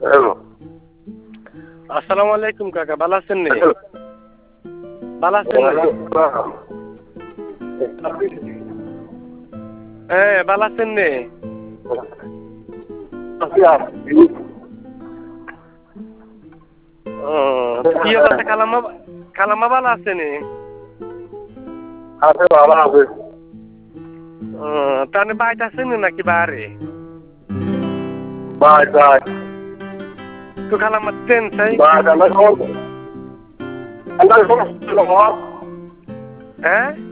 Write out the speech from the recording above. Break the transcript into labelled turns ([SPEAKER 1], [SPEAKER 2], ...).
[SPEAKER 1] আসসালামু আলাইকুম কাকা, ভালো আছেন নি? ভালো আছেন নি? হ্যাঁ, ভালো আছেন নি? কি অবস্থা? খালাম্মা ভালো আছে নি? তাহলে বাইতে আছেন নাকি বাড়ি? তো খালাম্মা দেন চাই? হ্যাঁ?